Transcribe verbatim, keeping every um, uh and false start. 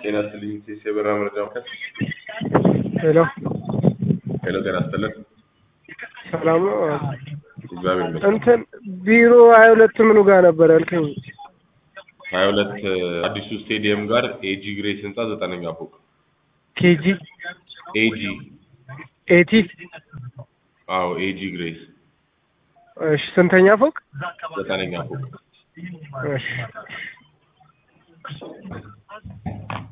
ጤና ይስጥልኝ የበራ መረጃ ማዕከል። ሄሎ ሄሎ ጤና ይስጥልኝ። ሰላም ነው? እግዚአብሔር ይመስገን። እንትን ቢሮ ሀያ ሁለት ምኑ ጋር ነበር ያልከኝ? ሀያ ሁለት አዲሱ ስቴዲየም ጋር ኤጂ ግሬስ ህንጻ ዘጠነኛ ፎቅ። ኬጂ ኤጂ ኤቲ አዎ ኤጂ ግሬስ። እሺ ስንተኛ ፎቅ? ዘጠነኛ ፎቅ። እሺ